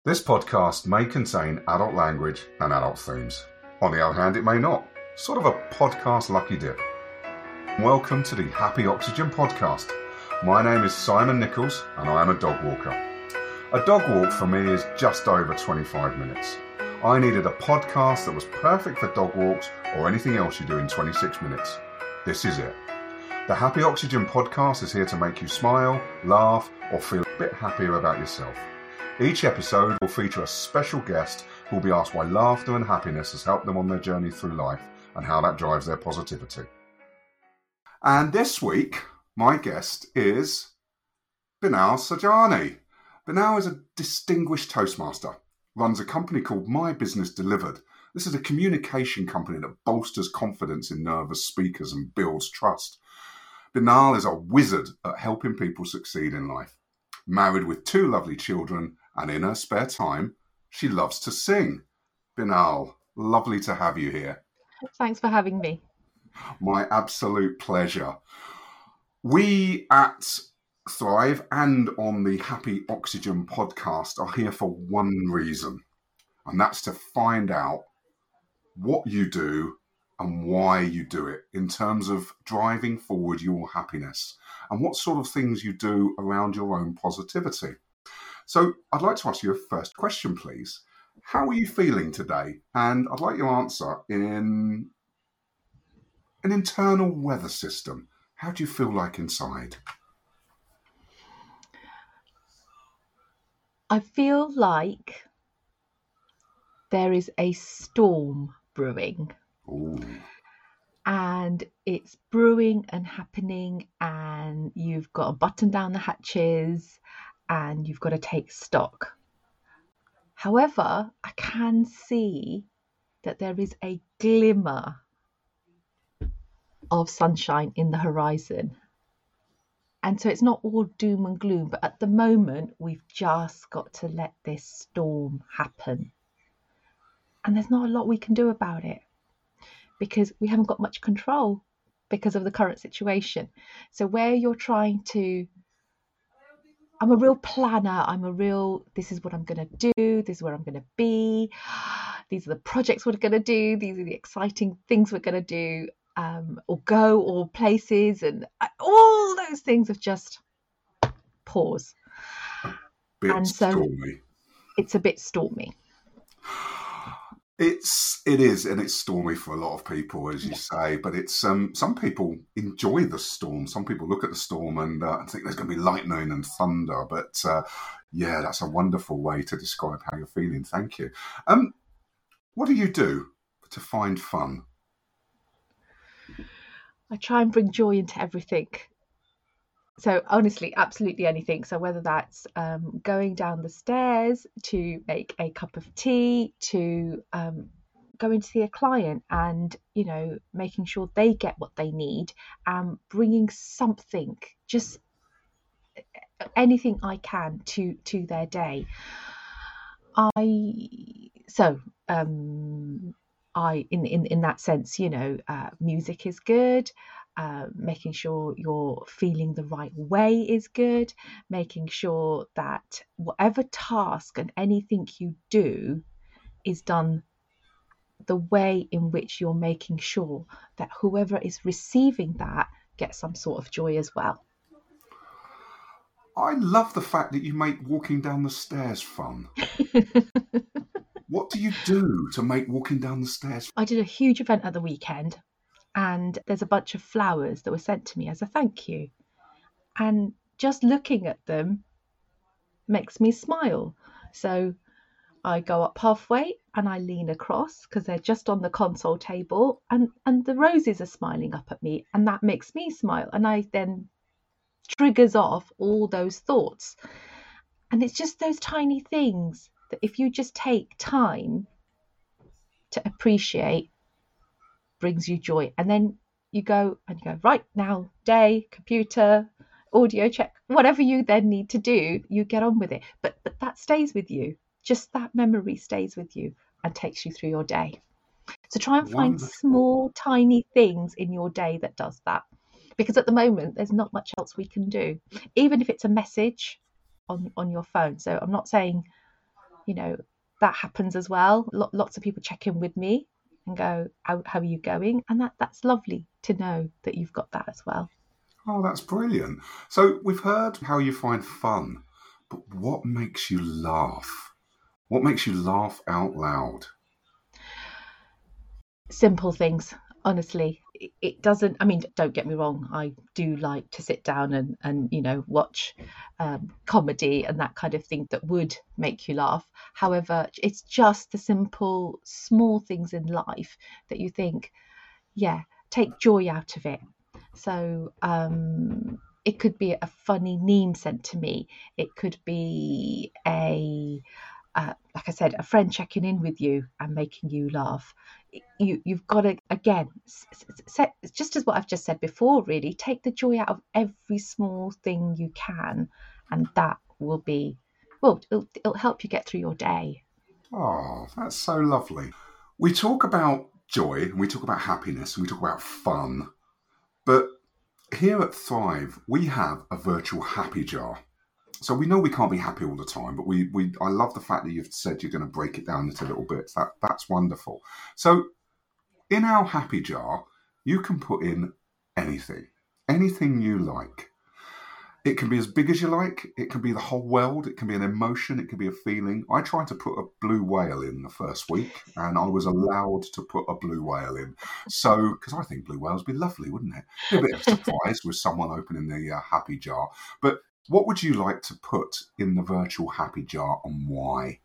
This podcast may contain adult language and adult themes. On the other hand, it may not. Sort of a podcast lucky dip. Welcome to the Happy Oxygen Podcast. My name is Simon Nichols and I am a dog walker. A dog walk for me is just over 25 minutes. I needed a podcast that was perfect for dog walks or anything else you do in 26 minutes. This is it. The Happy Oxygen Podcast is here to make you smile, laugh, or feel a bit happier about yourself. Each episode will feature a special guest who will be asked why laughter and happiness has helped them on their journey through life and how that drives their positivity. And this week, my guest is Binal Sajani. Binal is a distinguished Toastmaster, runs a company called My Business Delivered. This is a communication company that bolsters confidence in nervous speakers and builds trust. Binal is a wizard at helping people succeed in life. Married with 2 lovely children, and in her spare time, she loves to sing. Binal, lovely to have you here. Thanks for having me. My absolute pleasure. We at Thrive and on the Happy Oxygen Podcast are here for one reason, and that's to find out what you do and why you do it in terms of driving forward your happiness and what sort of things you do around your own positivity. So I'd like to ask you a first question, please. How are you feeling today? And I'd like your answer in an internal weather system. How do you feel like inside? I feel like there is a storm brewing. Ooh. And it's brewing and happening, and you've got to button down the hatches and you've got to take stock. However, I can see that there is a glimmer of sunshine in the horizon. And so it's not all doom and gloom, but at the moment, we've just got to let this storm happen. And there's not a lot we can do about it, because we haven't got much control because of the current situation. So where you're trying to, I'm a real planner, this is what I'm going to do, this is where I'm going to be, these are the projects we're going to do, these are the exciting things we're going to do, or go, or places, and all those things have just pause. And so stormy. It's a bit stormy. It is, and it's stormy for a lot of people, as you say. But it's some people enjoy the storm. Some people look at the storm and think there's going to be lightning and thunder. But yeah, that's a wonderful way to describe how you're feeling. Thank you. What do you do to find fun? I try and bring joy into everything. So honestly, absolutely anything. So whether that's going down the stairs to make a cup of tea, to going to see a client and, making sure they get what they need, bringing something, just anything I can to their day. In that sense, music is good. Making sure you're feeling the right way is good. Making sure that whatever task and anything you do is done the way in which you're making sure that whoever is receiving that gets some sort of joy as well. I love the fact that you make walking down the stairs fun. What do you do to make walking down the stairs? I did a huge event at the weekend, and there's a bunch of flowers that were sent to me as a thank you. And just looking at them makes me smile. So I go up halfway and I lean across because they're just on the console table, and the roses are smiling up at me, and that makes me smile. And I then triggers off all those thoughts. And it's just those tiny things that if you just take time to appreciate, brings you joy. And then you go right now, day, computer, audio check, whatever you then need to do, you get on with it. But that stays with you. Just that memory stays with you and takes you through your day. So try and find small, tiny things in your day that does that. Because at the moment, there's not much else we can do, even if it's a message on your phone. So I'm not saying you know, that happens as well. Lots of people check in with me and go, how are you going? And that's lovely to know that you've got that as well. Oh, that's brilliant. So we've heard how you find fun, but what makes you laugh? What makes you laugh out loud? Simple things, honestly. It doesn't, I mean, don't get me wrong, I do like to sit down and watch comedy and that kind of thing that would make you laugh. However, it's just the simple small things in life that you think, yeah, take joy out of it. So it could be a funny meme sent to me. It could be like I said, a friend checking in with you and making you laugh. You've got to, again, just as what I've just said before, really, take the joy out of every small thing you can, and that will be, well, it'll help you get through your day. Oh, that's so lovely. We talk about joy, and we talk about happiness, and we talk about fun, but here at Thrive, we have a virtual happy jar. So we know we can't be happy all the time, but I love the fact that you've said you're going to break it down into little bits. That's wonderful. So in our happy jar, you can put in anything you like. It can be as big as you like. It can be the whole world. It can be an emotion. It can be a feeling. I tried to put a blue whale in the first week, and I was allowed to put a blue whale in. So, because I think blue whales would be lovely, wouldn't it? Be a bit of a surprise with someone opening the happy jar. But what would you like to put in the virtual happy jar, and why?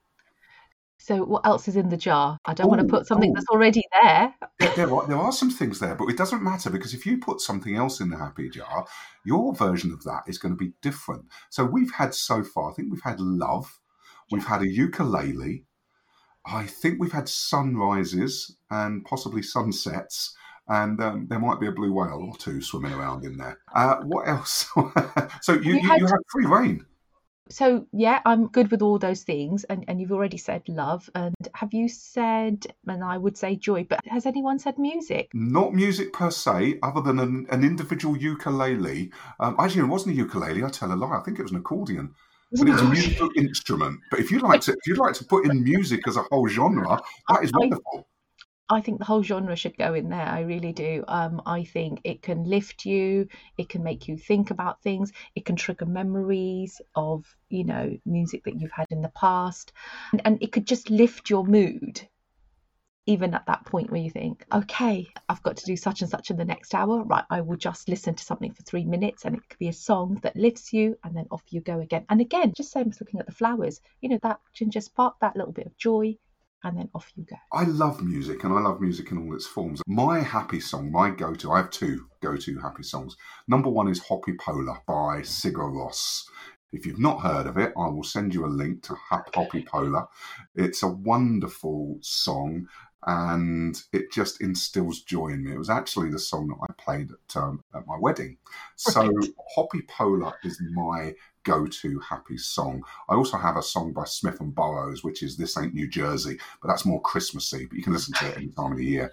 So what else is in the jar? I don't want to put something that's already there. There are some things there, but it doesn't matter, because if you put something else in the happy jar, your version of that is going to be different. So we've had so far, I think we've had love, we've had a ukulele, I think we've had sunrises and possibly sunsets, and there might be a blue whale or two swimming around in there. What else? So you have free reign. So yeah, I'm good with all those things, and you've already said love, and have you said, and I would say joy, but has anyone said music? Not music per se, other than an individual ukulele. Actually, it wasn't a ukulele. I tell a lie. I think it was an accordion, but it was a musical instrument. But if you'd like to put in music as a whole genre, that is wonderful. I think the whole genre should go in there. I really do. I think it can lift you. It can make you think about things. It can trigger memories of, music that you've had in the past. And it could just lift your mood, even at that point where you think, okay, I've got to do such and such in the next hour. Right, I will just listen to something for 3 minutes, and it could be a song that lifts you, and then off you go again. And again, just same as looking at the flowers, that can just spark that little bit of joy, and then off you go. I love music, and I love music in all its forms. My happy song, my go-to, I have two go-to happy songs. Number one is Hoppy Polar by Sigur Rós. If you've not heard of it, I will send you a link to Hoppy Polar. It's a wonderful song, and it just instills joy in me. It was actually the song that I played at my wedding. So right. Hoppy Polar is my go-to happy song. I also have a song by Smith and Burrows, which is This Ain't New Jersey, but that's more Christmassy, but you can listen to it any time of the year.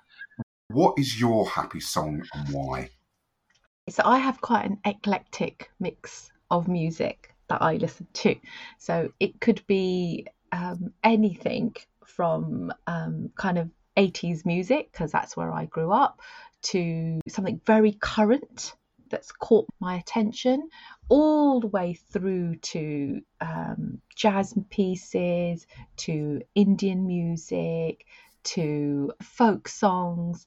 What is your happy song and why? So I have quite an eclectic mix of music that I listen to. So it could be anything from kind of 80s music, because that's where I grew up, to something very current that's caught my attention, all the way through to jazz pieces, to Indian music, to folk songs.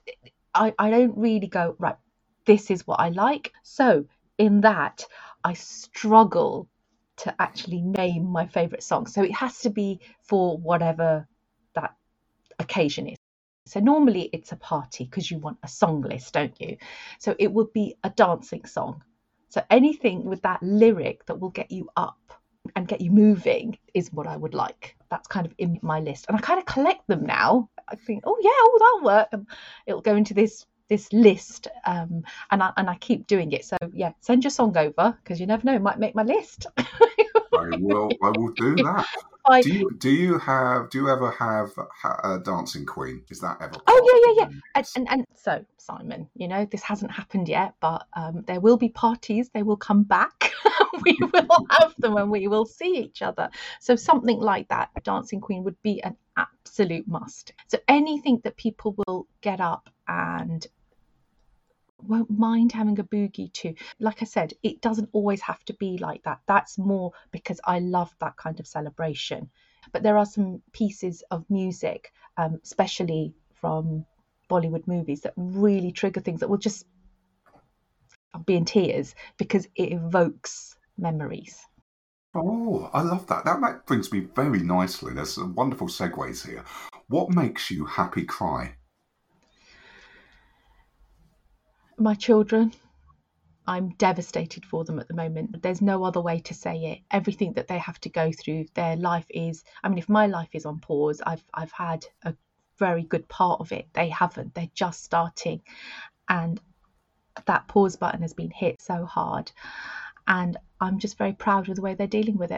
I don't really go, right, this is what I like. So in that, I struggle to actually name my favourite song. So it has to be for whatever that occasion is. So normally it's a party, because you want a song list, don't you? So it would be a dancing song. So anything with that lyric that will get you up and get you moving is what I would like. That's kind of in my list. And I kind of collect them now. I think, that'll work. And it'll go into this list. And I keep doing it. So yeah, send your song over, because you never know, it might make my list. I will do that. I do you ever have a dancing queen? Is that ever part Oh of yeah, the yeah. mix? And so, Simon, this hasn't happened yet, but there will be parties. They will come back. We will have them, and we will see each other. So something like that, Dancing Queen, would be an absolute must. So anything that people will get up and won't mind having a boogie to. Like I said, it doesn't always have to be like that. That's more because I love that kind of celebration. But there are some pieces of music, especially from Bollywood movies, that really trigger things that will just be in tears because it evokes memories. Oh, I love that. That brings me very nicely. There's some wonderful segues here. What makes you happy cry? My children, I'm devastated for them at the moment. There's no other way to say it. Everything that they have to go through, their life is, I mean, if my life is on pause, I've had a very good part of it. They haven't. They're just starting. And that pause button has been hit so hard. And I'm just very proud of the way they're dealing with it.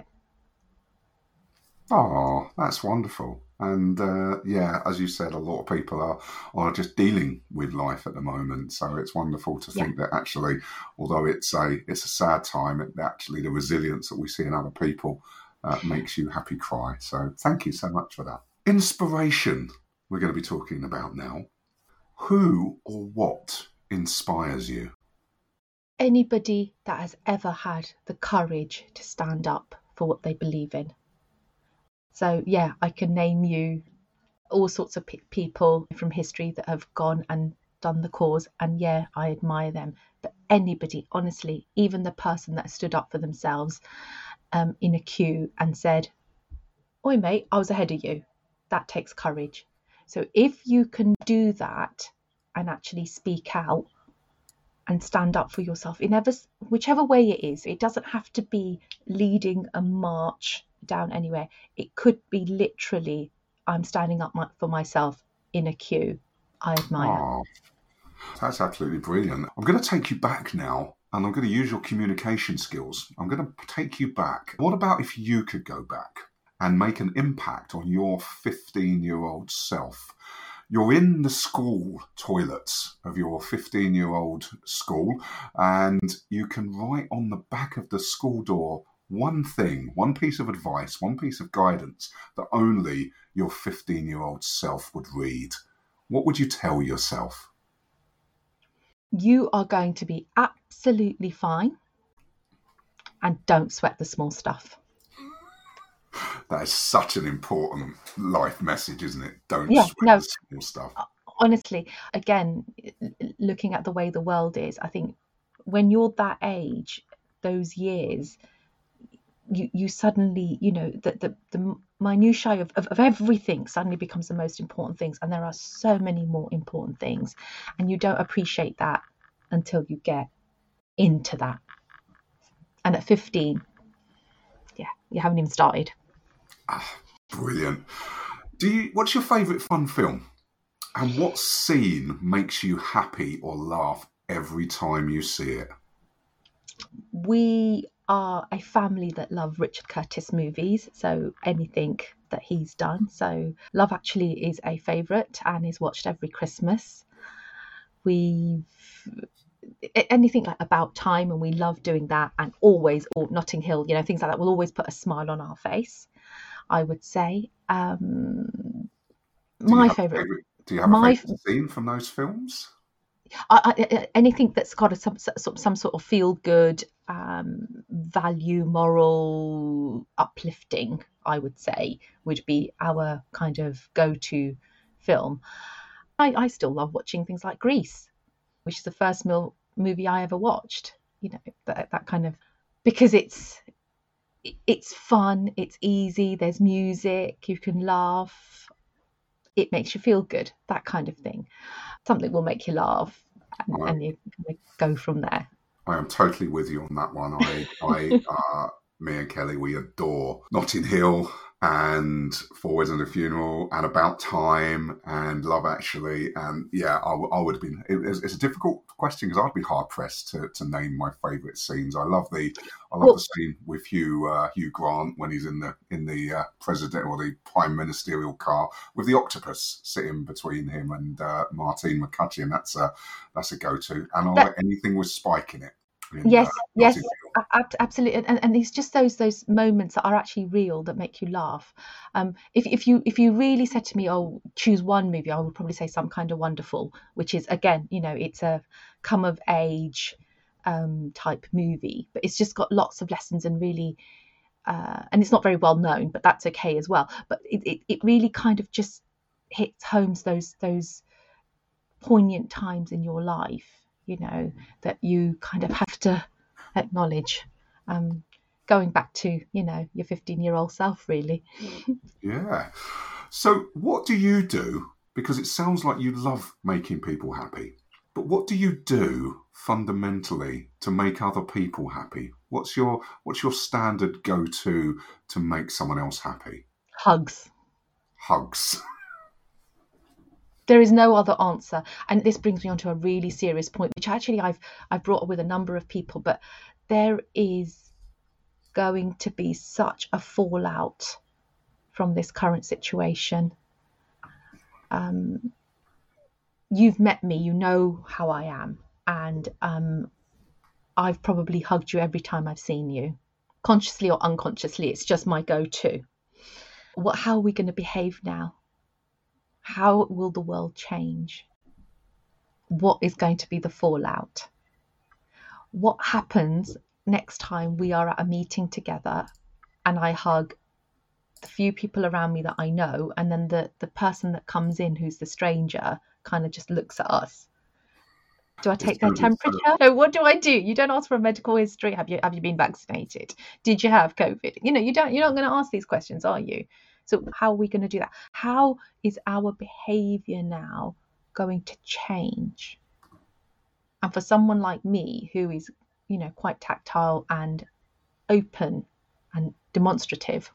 Oh, that's wonderful. And yeah, as you said, a lot of people are just dealing with life at the moment. So it's wonderful to Yeah. think that actually, although it's a sad time, actually the resilience that we see in other people makes you happy cry. So thank you so much for that. Inspiration, we're going to be talking about now. Who or what inspires you? Anybody that has ever had the courage to stand up for what they believe in. So yeah, I can name you all sorts of people from history that have gone and done the cause, and yeah, I admire them. But anybody, honestly, even the person that stood up for themselves in a queue and said, "Oi mate, I was ahead of you," that takes courage. So if you can do that and actually speak out and stand up for yourself in whichever way it is, it doesn't have to be leading a march down anywhere. It could be literally, I'm standing up for myself in a queue. I admire. Oh, that's absolutely brilliant. I'm going to take you back now, and I'm going to use your communication skills. I'm going to take you back. What about if you could go back and make an impact on your 15-year-old self? You're in the school toilets of your 15-year-old school, and you can write on the back of the school door one thing, one piece of advice, one piece of guidance that only your 15-year-old self would read. What would you tell yourself? You are going to be absolutely fine, and don't sweat the small stuff. That is such an important life message, isn't it? Don't Yeah, sweat no, the small stuff. honestly, again, looking at the way the world is, I think when you're that age, those years, you suddenly, the minutiae of everything suddenly becomes the most important things, and there are so many more important things, and you don't appreciate that until you get into that. And at 15, yeah, you haven't even started. Brilliant. What's your favourite fun film? And what scene makes you happy or laugh every time you see it? We are a family that love Richard Curtis movies, so anything that he's done. So Love Actually is a favourite and is watched every Christmas. We've anything like About Time, and we love doing that, and always, or Notting Hill, things like that will always put a smile on our face, I would say. My favourite. Do you have a favourite scene from those films? Anything that's got some sort of feel good, value, moral, uplifting, I would say, would be our kind of go-to film. I still love watching things like Grease, which is the first movie I ever watched. That kind of, because it's fun, it's easy, there's music, you can laugh, it makes you feel good, that kind of thing. Something will make you laugh, and you go from there. I am totally with you on that one. Me and Kelly, we adore Notting Hill. and Forward and a Funeral and About Time and Love Actually. And yeah, I would have been. It's a difficult question because I'd be hard pressed to name my favourite scenes. I love the Well, scene with Hugh Grant when he's in the president or the prime ministerial car with the octopus sitting between him and Martine McCutcheon. That's a go to. And I like anything with Spike in it. Yes, yes, Notting Hill. absolutely, and it's just those moments that are actually real that make you laugh. If you really said to me, "Oh, choose one movie," I would probably say Some Kind of Wonderful, which is again, it's a come of age type movie, but it's just got lots of lessons and really, and it's not very well known, but that's okay as well. But it really kind of just hits home those poignant times in your life, that you kind of have to acknowledge. Going back to, your 15-year-old self, really. Yeah. So what do you do? Because it sounds like you love making people happy. But what do you do fundamentally to make other people happy? What's your standard go-to to make someone else happy? Hugs. Hugs. There is no other answer. And this brings me on to a really serious point, which actually I've brought up with a number of people, but there is going to be such a fallout from this current situation. You've met me, you know how I am, and I've probably hugged you every time I've seen you, consciously or unconsciously. It's just my go-to. How are we going to behave now? How will the world change? What is going to be the fallout? What happens next time we are at a meeting together and I hug the few people around me that I know, and then the person that comes in who's the stranger kind of just looks at us? Do I take their temperature? No, what do I do? You don't ask for a medical history. Have you been vaccinated? Did you have COVID? You're not going to ask these questions, are you? So how are we going to do that? How is our behavior now going to change? And for someone like me, who is, quite tactile and open and demonstrative,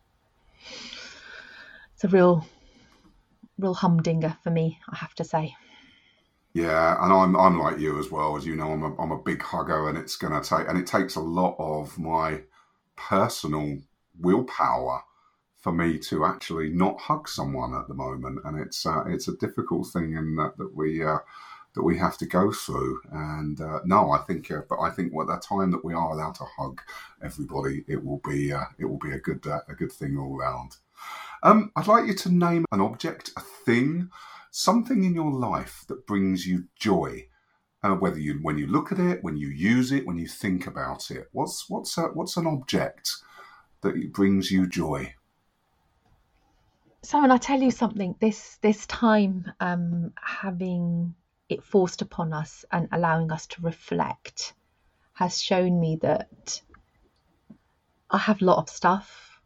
it's a real humdinger for me, I have to say. Yeah, and I'm like you as well. As you know, I'm a big hugger, and it takes a lot of my personal willpower for me to actually not hug someone at the moment, and it's a difficult thing in that we have to go through. And no, I think at the time that we are allowed to hug everybody, it will be a good thing all round. I'd like you to name an object, a thing, something in your life that brings you joy. Whether when you look at it, when you use it, when you think about it, what's an object that brings you joy? So, and I tell you something, this time, having it forced upon us and allowing us to reflect has shown me that I have a lot of stuff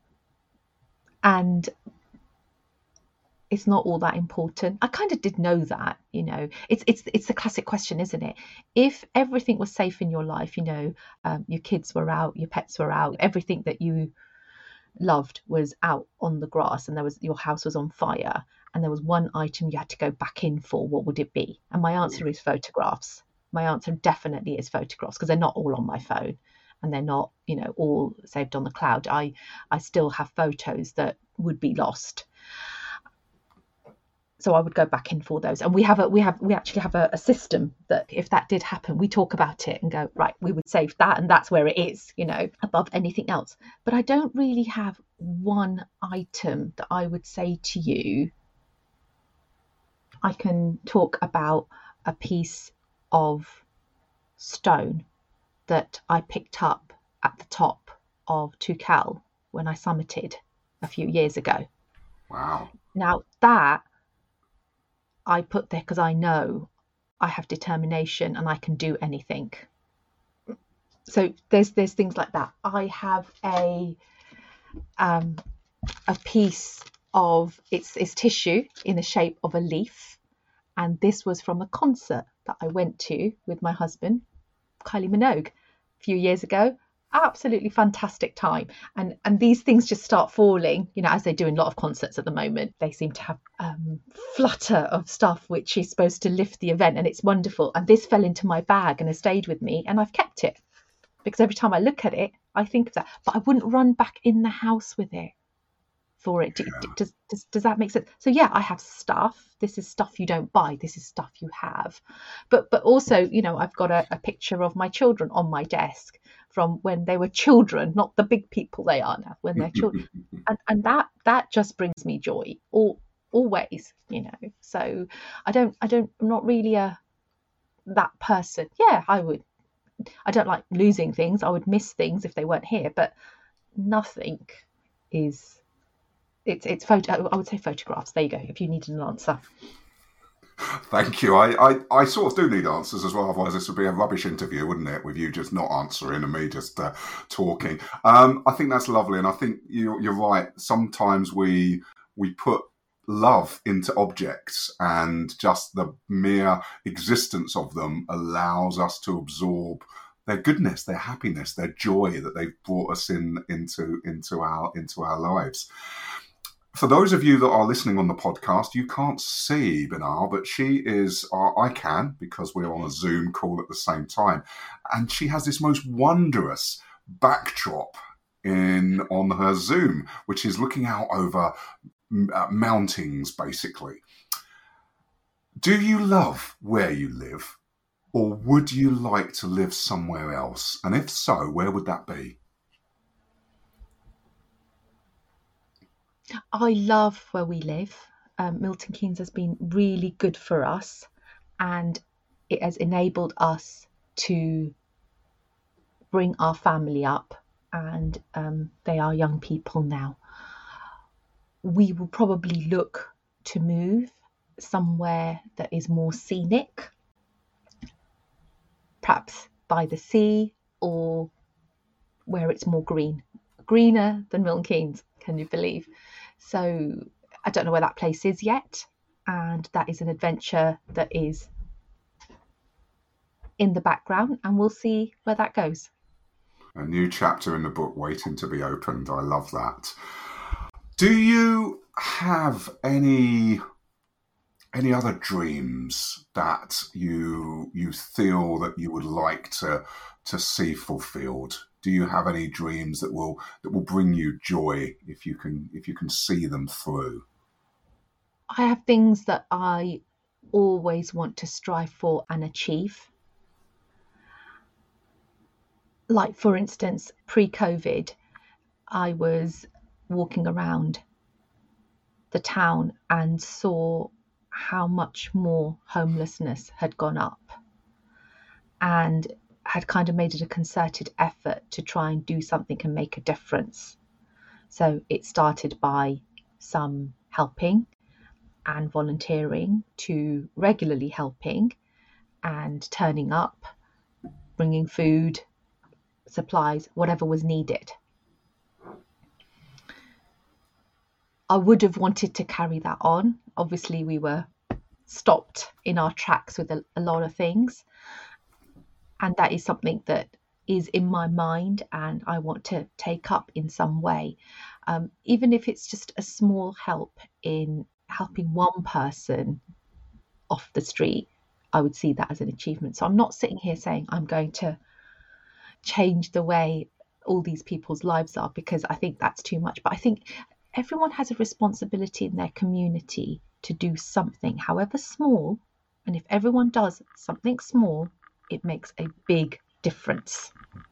and it's not all that important. I kind of did know that, it's the classic question, isn't it? If everything was safe in your life, your kids were out, your pets were out, everything that you loved was out on the grass, and your house was on fire, and there was one item you had to go back in for, what would it be? And my answer is photographs. My answer definitely is photographs, because they're not all on my phone and they're not, all saved on the cloud. I still have photos that would be lost. So I would go back in for those. And we actually have a system that if that did happen, we talk about it and go, right, we would save that, and that's where it is, above anything else. But I don't really have one item that I would say to you. I can talk about a piece of stone that I picked up at the top of Tukal when I summited a few years ago. Wow. Now that I put there because I know I have determination and I can do anything. So there's things like that. I have a piece of it's tissue in the shape of a leaf, and this was from a concert that I went to with my husband, Kylie Minogue, a few years ago. absolutely fantastic time, and these things just start falling, as they do in a lot of concerts at the moment. They seem to have flutter of stuff which is supposed to lift the event, and it's wonderful. And this fell into my bag and has stayed with me, and I've kept it because every time I look at it I think of that, but I wouldn't run back in the house with it for it. Does that make sense? So yeah, I have stuff. This is stuff you don't buy. This is stuff you have. But also, I've got a picture of my children on my desk from when they were children, not the big people they are now, when they're children. and that just brings me joy, always. So I'm not really that person. Yeah, I don't like losing things. I would miss things if they weren't here, but nothing is. It's photo. I would say photographs. There you go. If you needed an answer. Thank you. I sort of do need answers as well. Otherwise, this would be a rubbish interview, wouldn't it? With you just not answering and me just talking. I think that's lovely, and I think you're right. Sometimes we put love into objects, and just the mere existence of them allows us to absorb their goodness, their happiness, their joy that they've brought us into our lives. For those of you that are listening on the podcast, you can't see Binal, but she is, I can, because we're on a Zoom call at the same time. And she has this most wondrous backdrop on her Zoom, which is looking out over mountains, basically. Do you love where you live, or would you like to live somewhere else? And if so, where would that be? I love where we live. Milton Keynes has been really good for us, and it has enabled us to bring our family up, and they are young people now. We will probably look to move somewhere that is more scenic, perhaps by the sea, or where it's more greener than Milton Keynes. Can you believe? So I don't know where that place is yet, and that is an adventure that is in the background, and we'll see where that goes. A new chapter in the book waiting to be opened. I love that. Do you have any other dreams that you feel that you would like to see fulfilled? Do you have any dreams that will bring you joy if you can see them through? I have things that I always want to strive for and achieve. Like, for instance, pre-COVID, I was walking around the town and saw how much more homelessness had gone up, and had kind of made it a concerted effort to try and do something and make a difference. So it started by some helping and volunteering to regularly helping and turning up, bringing food, supplies, whatever was needed. I would have wanted to carry that on. Obviously, we were stopped in our tracks with a lot of things. And that is something that is in my mind and I want to take up in some way. Even if it's just a small help in helping one person off the street, I would see that as an achievement. So I'm not sitting here saying I'm going to change the way all these people's lives are, because I think that's too much. But I think everyone has a responsibility in their community to do something, however small. And if everyone does something small, it makes a big difference.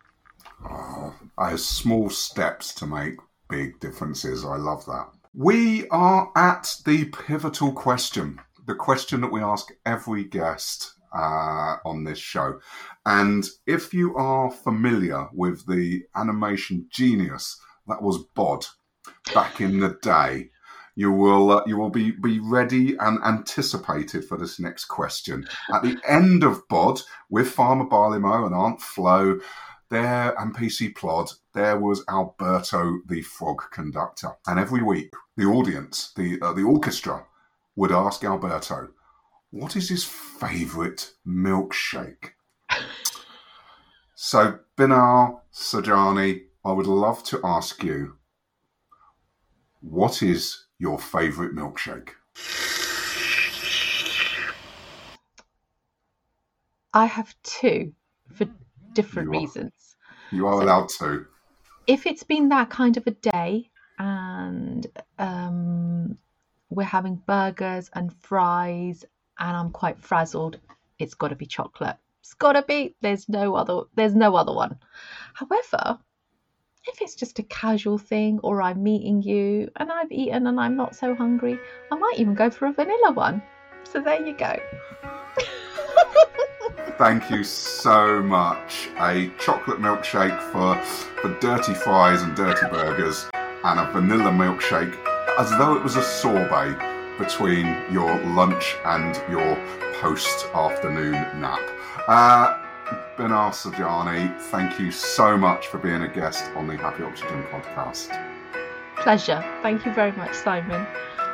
Small steps to make big differences. I love that. We are at the pivotal question, the question that we ask every guest on this show. And if you are familiar with the animation genius that was Bod back in the day, you will be ready and anticipated for this next question. At the end of Bod, with Farmer Barleymow and Aunt Flo there and PC Plod, there was Alberto the frog conductor. And every week, the audience, the orchestra, would ask Alberto, what is his favourite milkshake? So Binar Sajani, I would love to ask you, what is your favourite milkshake? I have two for different reasons. You are allowed to. If it's been that kind of a day and we're having burgers and fries and I'm quite frazzled, it's got to be chocolate. It's got to be. There's no other one. However, if it's just a casual thing or I'm meeting you and I've eaten and I'm not so hungry, I might even go for a vanilla one. So there you go. Thank you so much. A chocolate milkshake for dirty fries and dirty burgers, and a vanilla milkshake as though it was a sorbet between your lunch and your post-afternoon nap. Binar Sajani, thank you so much for being a guest on the Happy Oxygen podcast. Pleasure. Thank you very much, Simon.